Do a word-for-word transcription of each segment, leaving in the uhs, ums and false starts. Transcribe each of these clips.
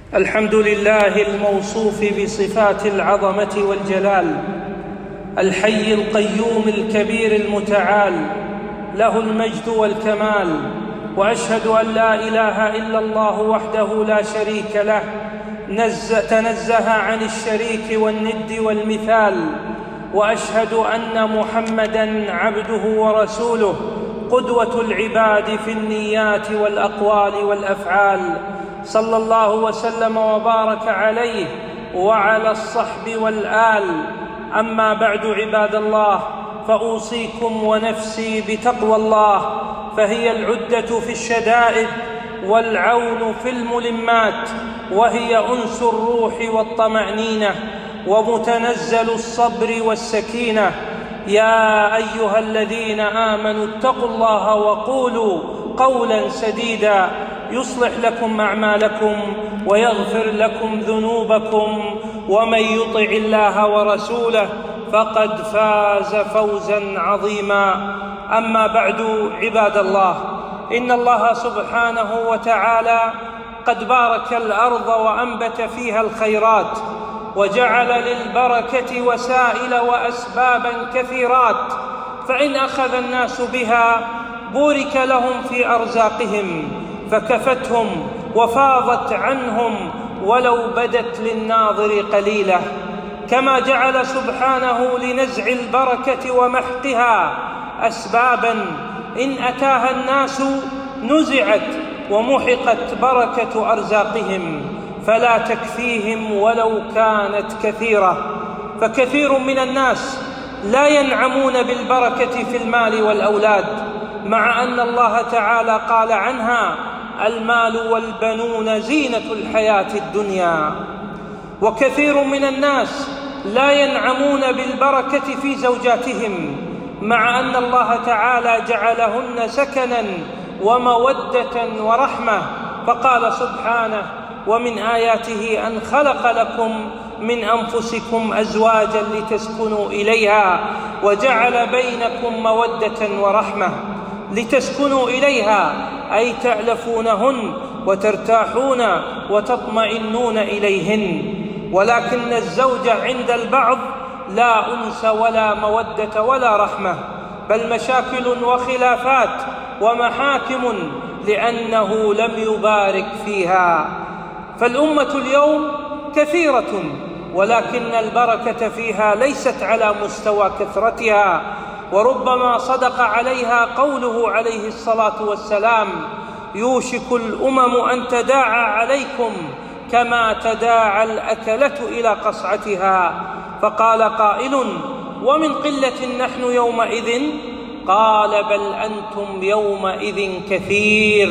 الحمد لله الموصوف بصفات العظمة والجلال، الحي القيوم الكبير المتعال، له المجد والكمال. وأشهد أن لا إله إلا الله وحده لا شريك له، تنزه عن الشريك والند والمثال. وأشهد أن محمدًا عبده ورسوله، قدوة العباد في النيات والأقوال والأفعال، صلى الله وسلم وبارك عليه وعلى الصحب والآل. أما بعد، عباد الله، فأوصيكم ونفسي بتقوى الله، فهي العدة في الشدائد والعون في الملمات، وهي أنس الروح والطمأنينة ومتنزل الصبر والسكينة. يا أيها الذين آمنوا اتقوا الله وقولوا قولا سديدا يصلح لكم أعمالكم ويغفر لكم ذنوبكم، ومن يطع الله ورسوله فقد فاز فوزا عظيما. أما بعد، عباد الله، إن الله سبحانه وتعالى قد بارك الأرض وأنبت فيها الخيرات، وجعل للبركة وسائل وأسبابا كثيرات، فإن أخذ الناس بها بورك لهم في أرزاقهم فكفتهم وفاضت عنهم ولو بدت للناظر قليلة. كما جعل سبحانه لنزع البركة ومحقها أسبابا إن أتاها الناس نزعت ومحقت بركة أرزاقهم، فلا تكفيهم ولو كانت كثيرة. فكثير من الناس لا ينعمون بالبركة في المال والأولاد، مع أن الله تعالى قال عنها: المال والبنون زينة الحياة الدنيا. وكثير من الناس لا ينعمون بالبركة في زوجاتهم، مع أن الله تعالى جعلهن سكنا ومودة ورحمة، فقال سبحانه: ومن آياته أن خلق لكم من أنفسكم أزواجا لتسكنوا إليها وجعل بينكم مودة ورحمة. لتسكنوا إليها أي تألفونهن وترتاحون وتطمئنون إليهن. ولكن الزوجة عند البعض لا أنس ولا مودة ولا رحمة، بل مشاكل وخلافات ومحاكم، لأنه لم يبارك فيها. فالأمة اليوم كثيرة، ولكن البركة فيها ليست على مستوى كثرتها، وربما صدق عليها قوله عليه الصلاة والسلام: يوشك الأمم أن تداعى عليكم كما تداعى الأكلة إلى قصعتها. فقال قائل: ومن قلة نحن يومئذ؟ قال: بل أنتم يومئذ كثير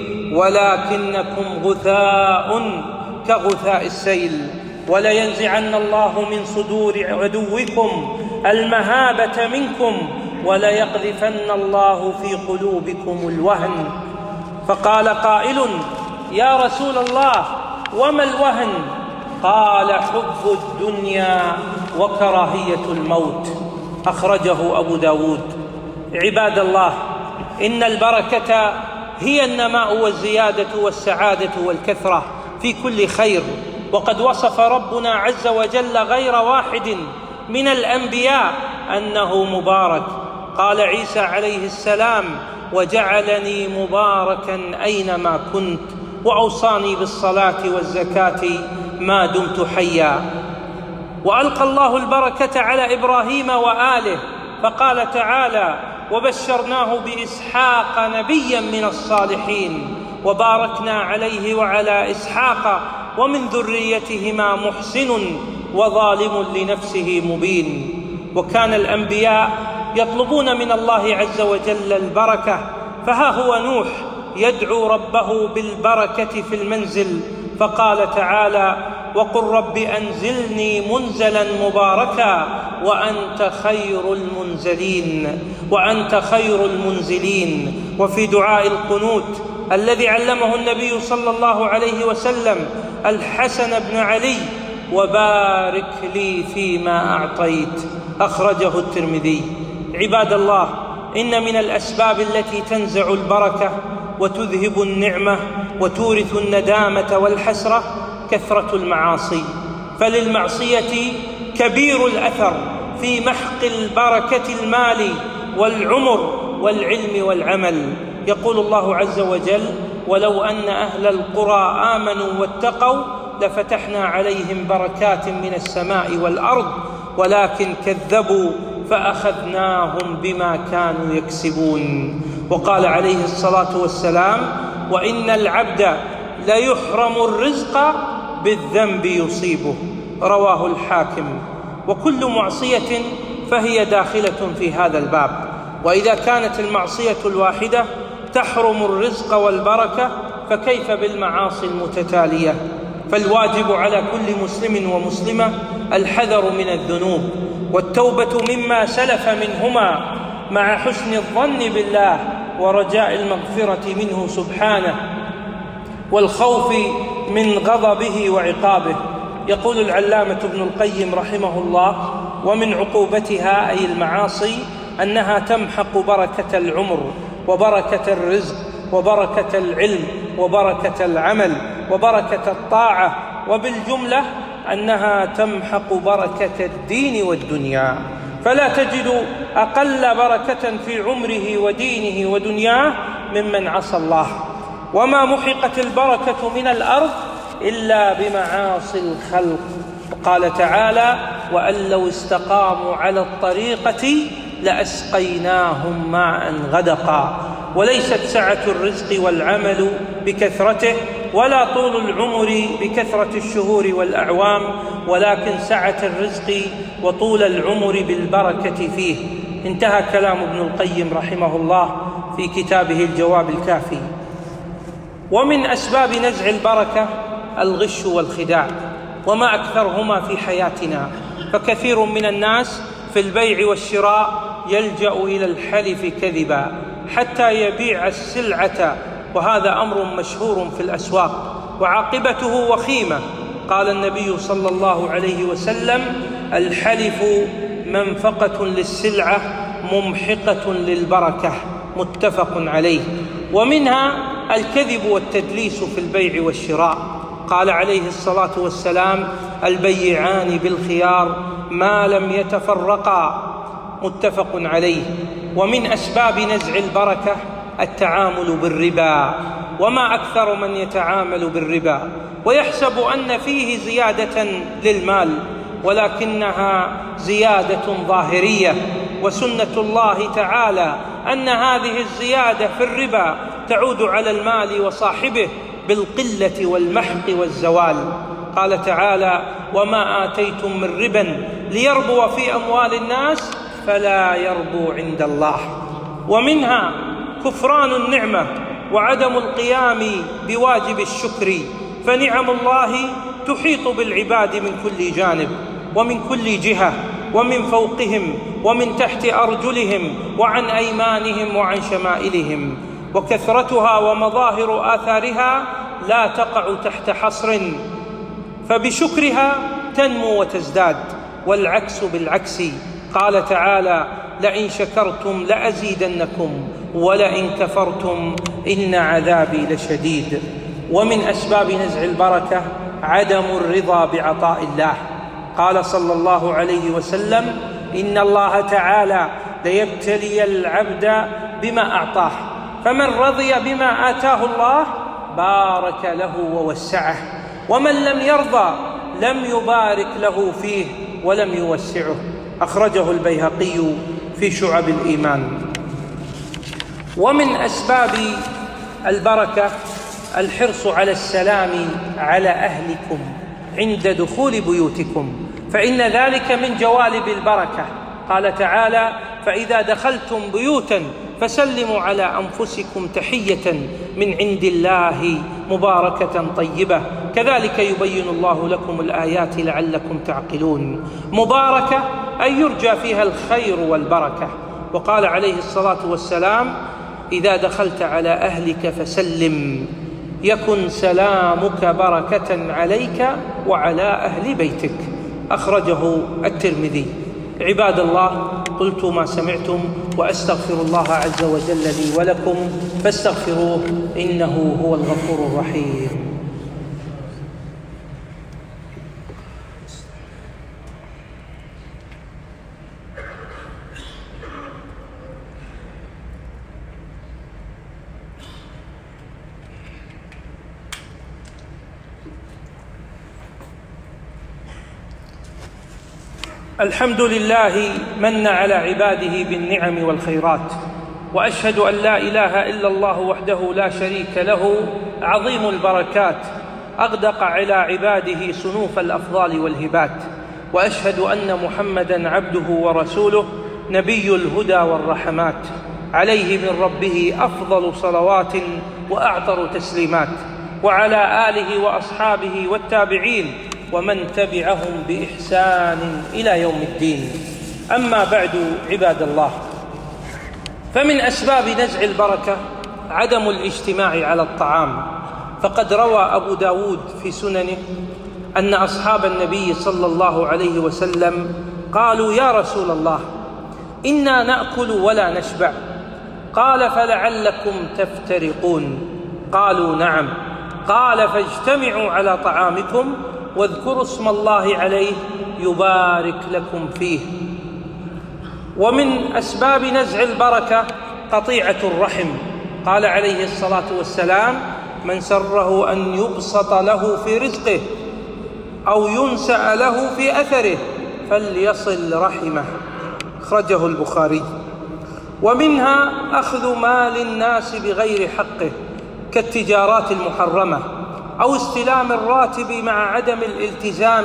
ولكنكم غثاء كغثاء السيل. ولينزعن الله من صدور عدوكم المهابة منكم وليقذفن الله في قلوبكم الوهن. فقال قائل: يا رسول الله، وما الوهن؟ قال: حب الدنيا وكراهية الموت. أخرجه أبو داود. عباد الله، إن البركة هي النماء والزيادة والسعادة والكثرة في كل خير. وقد وصف ربنا عز وجل غير واحد من الأنبياء أنه مبارك. قال عيسى عليه السلام: وجعلني مباركا أينما كنت وأوصاني بالصلاة والزكاة ما دمت حيا. وألقى الله البركة على إبراهيم وآله، فقال تعالى: وبشرناه بإسحاق نبيا من الصالحين وباركنا عليه وعلى إسحاق ومن ذريتهما محسن وظالم لنفسه مبين. وكان الأنبياء يطلبون من الله عز وجل البركة، فها هو نوح يدعو ربه بالبركة في المنزل، فقال تعالى: وقل رب أنزلني منزلا مباركا وأنت خير المنزلين وأنت خير المنزلين. وفي دعاء القنوت الذي علمه النبي صلى الله عليه وسلم الحسن بن علي: وبارك لي فيما أعطيت. أخرجه الترمذي. عباد الله، إن من الأسباب التي تنزع البركة وتذهب النعمة وتورث الندامة والحسرة كثرة المعاصي، فللمعصية كبير الأثر في محق البركة المال والعمر والعلم والعمل. يقول الله عز وجل: ولو أن أهل القرى آمنوا واتقوا لفتحنا عليهم بركات من السماء والأرض ولكن كذبوا فأخذناهم بما كانوا يكسبون. وقال عليه الصلاة والسلام: وإن العبد ليحرم الرزق بالذنب يصيبه، رواه الحاكم. وكل معصية فهي داخلة في هذا الباب، وإذا كانت المعصية الواحدة تحرم الرزق والبركة فكيف بالمعاصي المتتالية؟ فالواجب على كل مسلم ومسلمة الحذر من الذنوب والتوبة مما سلف منهما مع حسن الظن بالله ورجاء المغفرة منه سبحانه والخوف من غضبه وعقابه. يقول العلامة ابن القيم رحمه الله: ومن عقوبتها أي المعاصي أنها تمحق بركة العمر وبركة الرزق وبركة العلم وبركة العمل وبركة الطاعة، وبالجملة أنها تمحق بركة الدين والدنيا، فلا تجد أقل بركة في عمره ودينه ودنياه ممن عصى الله. وما محقت البركة من الأرض إلا بمعاصي الخلق. قال تعالى: وأن لو استقاموا على الطريقة لأسقيناهم ماء غدقا. وليست سعة الرزق والعمل بكثرته ولا طول العمر بكثرة الشهور والأعوام، ولكن سعة الرزق وطول العمر بالبركة فيه. انتهى كلام ابن القيم رحمه الله في كتابه الجواب الكافي. ومن أسباب نزع البركة الغش والخداع، وما أكثرهما في حياتنا، فكثير من الناس في البيع والشراء يلجأ إلى الحلف كذبا حتى يبيع السلعة، وهذا أمر مشهور في الأسواق وعاقبته وخيمة. قال النبي صلى الله عليه وسلم: الحلف منفقة للسلعة ممحقة للبركة، متفق عليه. ومنها الكذب والتدليس في البيع والشراء. قال عليه الصلاة والسلام: البيعان بالخيار ما لم يتفرقا، متفق عليه. ومن أسباب نزع البركة التعامل بالربا، وما أكثر من يتعامل بالربا ويحسب أن فيه زيادة للمال، ولكنها زيادة ظاهرية، وسنة الله تعالى أن هذه الزيادة في الربا تعود على المال وصاحبه بالقلة والمحق والزوال. قال تعالى: وما آتيتم من ربا ليربو في أموال الناس فلا يربو عند الله. ومنها كفران النعمة وعدم القيام بواجب الشكر، فنعم الله تحيط بالعباد من كل جانب ومن كل جهة ومن فوقهم ومن تحت أرجلهم وعن أيمانهم وعن شمائلهم، وكثرتها ومظاهر آثارها لا تقع تحت حصر، فبشكرها تنمو وتزداد، والعكس بالعكس. قال تعالى: لئن شكرتم لأزيدنكم ولئن كفرتم إن عذابي لشديد. ومن أسباب نزع البركة عدم الرضا بعطاء الله. قال صلى الله عليه وسلم: إن الله تعالى ليبتلي العبد بما أعطاه، فمن رضي بما آتاه الله بارك له ووسعه، ومن لم يرضى لم يبارك له فيه ولم يوسعه. أخرجه البيهقي في شعب الإيمان. ومن أسباب البركة الحرص على السلام على أهلكم عند دخول بيوتكم، فإن ذلك من جوالب البركة. قال تعالى: فإذا دخلتم بيوتا فسلموا على أنفسكم تحية من عند الله مباركة طيبة، كذلك يبين الله لكم الآيات لعلكم تعقلون. مباركة أي يرجى فيها الخير والبركة. وقال عليه الصلاة والسلام: إذا دخلت على أهلك فسلم يكن سلامك بركة عليك وعلى أهل بيتك. أخرجه الترمذي. عباد الله، قلت ما سمعتم وأستغفر الله عز وجل لي ولكم فاستغفروه إنه هو الغفور الرحيم. الحمد لله من على عباده بالنعم والخيرات، وأشهد أن لا إله إلا الله وحده لا شريك له عظيم البركات، أغدق على عباده صنوف الأفضال والهبات، وأشهد أن محمدًا عبده ورسوله نبي الهدى والرحمات، عليه من ربه أفضل صلوات وأعطر تسليمات، وعلى آله وأصحابه والتابعين ومن تبعهم بإحسان إلى يوم الدين. أما بعد، عباد الله، فمن أسباب نزع البركة عدم الاجتماع على الطعام، فقد روى أبو داود في سننه أن أصحاب النبي صلى الله عليه وسلم قالوا: يا رسول الله، إنا نأكل ولا نشبع، قال: فلعلكم تفترقون. قالوا: نعم. قال: فاجتمعوا على طعامكم واذكروا اسم الله عليه يبارك لكم فيه. ومن أسباب نزع البركة قطيعة الرحم، قال عليه الصلاة والسلام: من سره أن يبسط له في رزقه أو ينسأ له في أثره فليصل رحمه، أخرجه البخاري. ومنها أخذ مال الناس بغير حقه كالتجارات المحرمة، أو استلام الراتب مع عدم الالتزام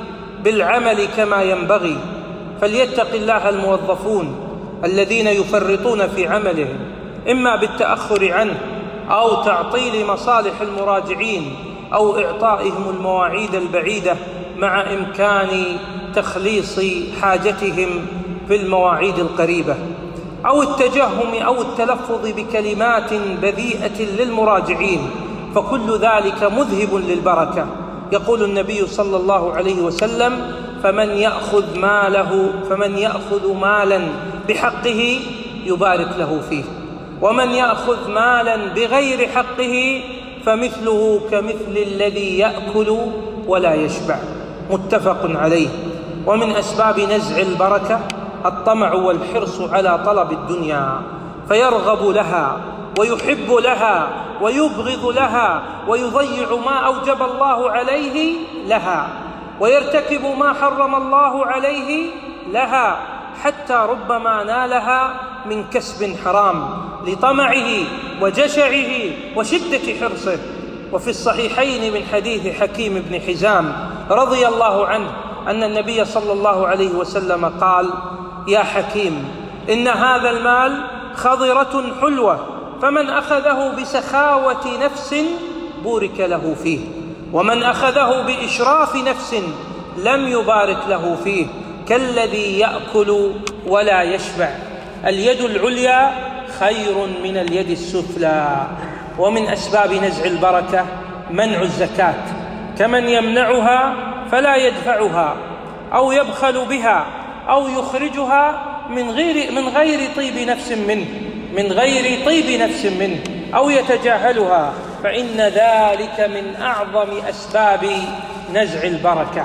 بالعمل كما ينبغي، فليتق الله الموظفون الذين يفرطون في عملهم، إما بالتأخر عنه أو تعطيل مصالح المراجعين أو إعطائهم المواعيد البعيدة مع إمكان تخليص حاجتهم في المواعيد القريبة، أو التجهم أو التلفظ بكلمات بذيئة للمراجعين، فكل ذلك مذهب للبركة. يقول النبي صلى الله عليه وسلم: فمن يأخذ ماله فمن يأخذ مالا بحقه يبارك له فيه، ومن يأخذ مالا بغير حقه فمثله كمثل الذي يأكل ولا يشبع، متفق عليه. ومن أسباب نزع البركة الطمع والحرص على طلب الدنيا، فيرغب لها ويحب لها ويبغض لها ويضيع ما أوجب الله عليه لها، ويرتكب ما حرم الله عليه لها، حتى ربما نالها من كسب حرام لطمعه وجشعه وشدة حرصه. وفي الصحيحين من حديث حكيم بن حزام رضي الله عنه أن النبي صلى الله عليه وسلم قال: يا حكيم، إن هذا المال خضرة حلوة، فمن أخذه بسخاوة نفس بورك له فيه، ومن أخذه بإشراف نفس لم يبارك له فيه، كالذي يأكل ولا يشبع. اليد العليا خير من اليد السفلى. ومن أسباب نزع البركة منع الزكاة، كمن يمنعها فلا يدفعها أو يبخل بها أو يخرجها من غير من غير طيب نفس منه من غير طيب نفس منه أو يتجاهلها، فإن ذلك من أعظم أسباب نزع البركة.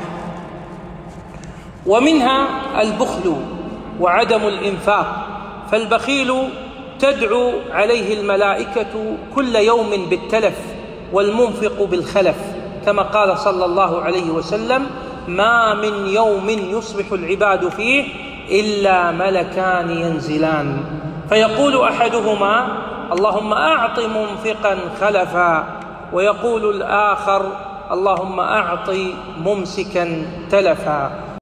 ومنها البخل وعدم الإنفاق، فالبخيل تدعو عليه الملائكة كل يوم بالتلف، والمنفق بالخلف، كما قال صلى الله عليه وسلم: ما من يوم يصبح العباد فيه إلا ملكان ينزلان، فيقول أحدهما: اللهم أعط منفقا خلفا، ويقول الآخر: اللهم أعط ممسكا تلفا.